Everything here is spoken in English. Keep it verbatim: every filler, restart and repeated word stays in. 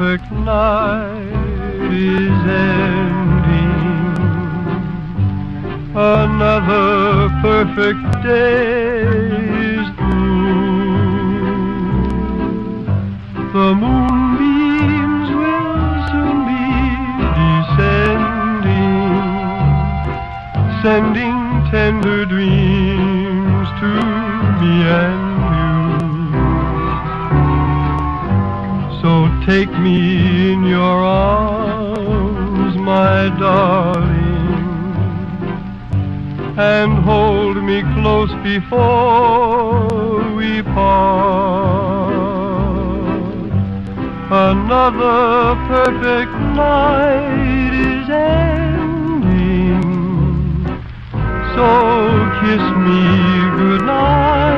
perfect night is ending. Another perfect day is through. The moonbeams will soon be descending, sending tender dreams to me and you. So take me in your arms, my darling, and hold me close before we part. Another perfect night is ending, so kiss me goodnight.